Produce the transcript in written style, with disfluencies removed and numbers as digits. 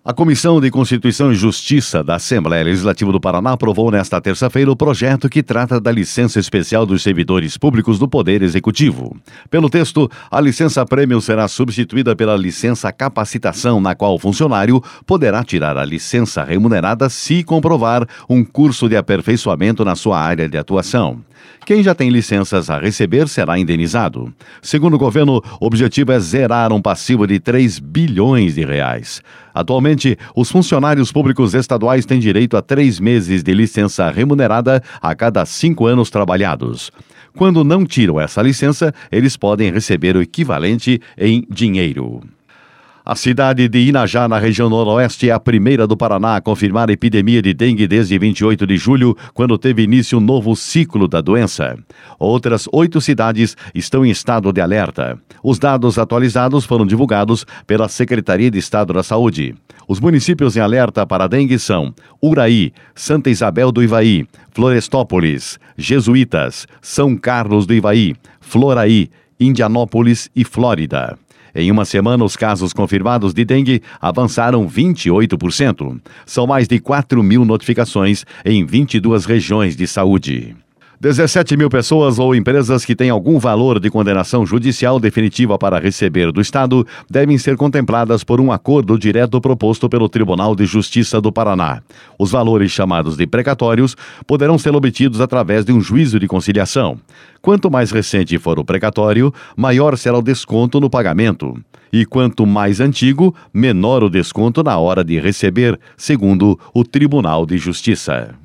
A Comissão de Constituição e Justiça da Assembleia Legislativa do Paraná aprovou nesta terça-feira o projeto que trata da licença especial dos servidores públicos do Poder Executivo. Pelo texto, a licença-prêmio será substituída pela licença capacitação, na qual o funcionário poderá tirar a licença remunerada se comprovar um curso de aperfeiçoamento na sua área de atuação. Quem já tem licenças a receber será indenizado. Segundo o governo, o objetivo é zerar um passivo de 3 bilhões de reais. Atualmente, os funcionários públicos estaduais têm direito a 3 meses de licença remunerada a cada 5 anos trabalhados. Quando não tiram essa licença, eles podem receber o equivalente em dinheiro. A cidade de Inajá, na região noroeste, é a primeira do Paraná a confirmar a epidemia de dengue desde 28 de julho, quando teve início um novo ciclo da doença. Outras 8 cidades estão em estado de alerta. Os dados atualizados foram divulgados pela Secretaria de Estado da Saúde. Os municípios em alerta para a dengue são Uraí, Santa Isabel do Ivaí, Florestópolis, Jesuítas, São Carlos do Ivaí, Floraí, Indianópolis e Flórida. Em uma semana, os casos confirmados de dengue avançaram 28%. São mais de 4 mil notificações em 22 regiões de saúde. 17 mil pessoas ou empresas que têm algum valor de condenação judicial definitiva para receber do Estado devem ser contempladas por um acordo direto proposto pelo Tribunal de Justiça do Paraná. Os valores chamados de precatórios poderão ser obtidos através de um juízo de conciliação. Quanto mais recente for o precatório, maior será o desconto no pagamento. E quanto mais antigo, menor o desconto na hora de receber, segundo o Tribunal de Justiça.